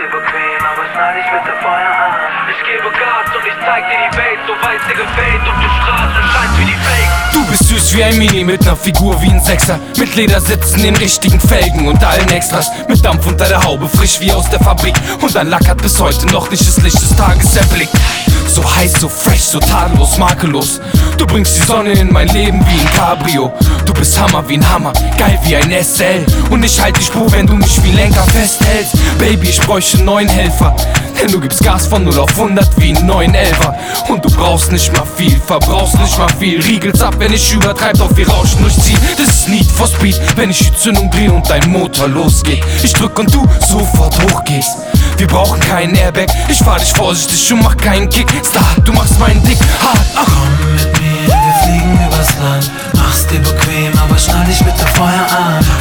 dir bequem, aber schnall dich bitte vorher an. Ich gebe Gas und ich zeig dir die Welt, so weit dir gefällt und du strahlst und scheinst wie die Fake. Du bist süß wie ein Mini mit ner Figur wie ein Sechser, mit Ledersitzen, den richtigen Felgen und allen Extras, mit Dampf unter der Haube, frisch wie aus der Fabrik, und dein Lack hat bis heute noch nicht das Licht des Tages erblickt. So heiß, so fresh, so tadellos, makellos. Du bringst die Sonne in mein Leben wie ein Cabrio. Du bist Hammer wie ein Hammer, geil wie ein SL. Und ich halt die Spur, wenn du mich wie Lenker festhältst. Baby, ich bräuchte einen neuen Helfer, denn du gibst Gas von 0 auf 100 wie ein 911er. Und du brauchst nicht mal viel, verbrauchst nicht mal viel. Riegelt's ab, wenn ich übertreib, doch wir rauschen durchziehen. Das ist Need for Speed, wenn ich die Zündung dreh und dein Motor losgeht. Ich drück und du sofort hochgehst. Wir brauchen keinen Airbag, ich fahr dich vorsichtig und mach keinen Kick. Star, du machst meinen Dick hart. Komm mit mir, wir fliegen übers Land. Mach's dir bequem, aber schnall dich bitte vorher an.